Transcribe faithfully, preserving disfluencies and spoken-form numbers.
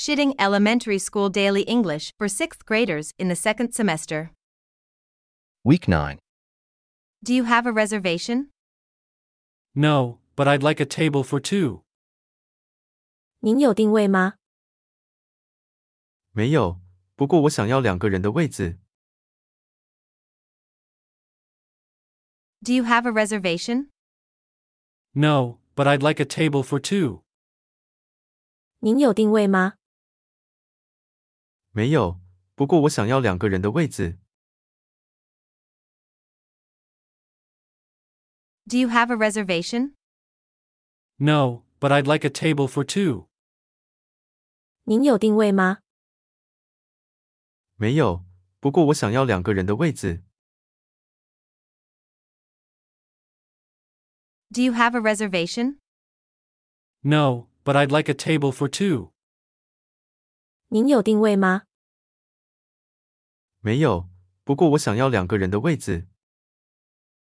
Shitting Elementary School Daily English for sixth graders in the second semester. Week nine. Do you have a reservation? No, but I'd like a table for two. 您有定位吗？ 没有，不过我想要两个人的位子。 Do you have a reservation? No, but I'd like a table for two. 您有定位吗？ 没有，不过我想要两个人的位子。 Do you have a reservation? No, but I'd like a table for two. 您有定位吗？ 没有，不过我想要两个人的位子。 Do you have a reservation? No, but I'd like a table for two. 您有定位吗？ 没有，不过我想要两个人的位子。